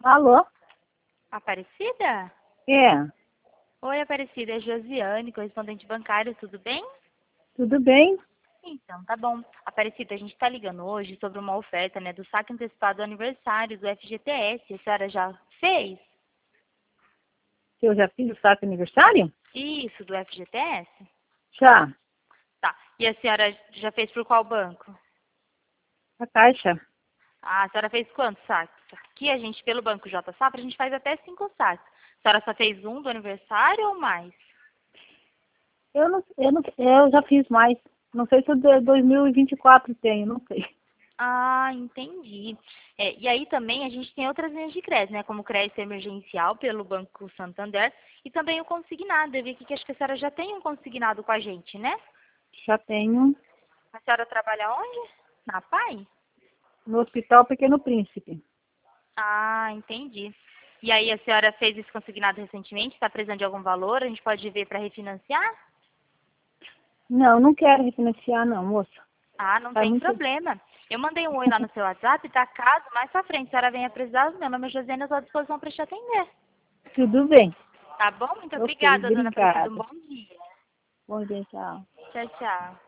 Alô? Aparecida? É, Oi, Aparecida, é Josiane, correspondente bancário, tudo bem? tudo bem? Então, tá bom. Aparecida, a gente tá ligando hoje sobre uma oferta, né, do saque antecipado do aniversário do FGTS. A senhora já fez? Que eu já fiz o saque aniversário? Isso, do FGTS? Já, Tá. E a senhora já fez por qual banco? a Caixa. Ah, a senhora fez quantos saques? Aqui a gente, pelo Banco J Safra, a gente faz até 5 saques. A senhora só fez um do aniversário ou mais? Eu já fiz mais. Não sei se o de 2024 tenho, não sei. Ah, entendi. E aí também a gente tem outras linhas de crédito, né? Como o crédito emergencial pelo Banco Santander e também o consignado. Eu vi aqui que acho que a senhora já tem um consignado com a gente, né? Já tenho A senhora trabalha onde? Na PAI? no Hospital Pequeno Príncipe. Ah, entendi. E aí a senhora fez esse consignado recentemente? Está precisando de algum valor? A gente pode ver para refinanciar? Não, não quero refinanciar não, moça. Ah, não Faz tem muito... problema. Eu mandei um oi lá no seu WhatsApp, tá? Caso mais pra frente a senhora venha precisar, meu nome é Josiane, eu estou à disposição para te atender. Tudo bem. Tá bom? Muito Ok, obrigada, dona Aparecida. Um obrigada. bom dia. Bom dia, tchau. Tchau, tchau.